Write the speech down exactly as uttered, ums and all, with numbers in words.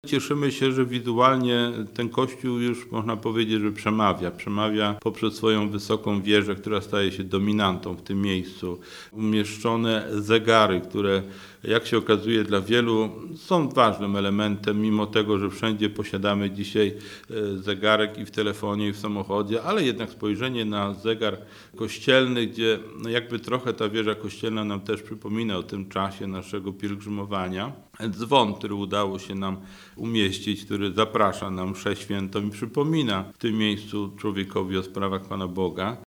Cieszymy się, że wizualnie ten kościół już można powiedzieć, że przemawia. Przemawia poprzez swoją wysoką wieżę, która staje się dominantą w tym miejscu. Umieszczone zegary, które jak się okazuje dla wielu są ważnym elementem, mimo tego, że wszędzie posiadamy dzisiaj zegarek i w telefonie, i w samochodzie, ale jednak spojrzenie na zegar kościelny, gdzie no jakby trochę ta wieża kościelna nam też przypomina o tym czasie naszego pielgrzymowania. Dzwon, który udało się nam umieścić, który zaprasza na mszę świętą i przypomina w tym miejscu człowiekowi o sprawach Pana Boga.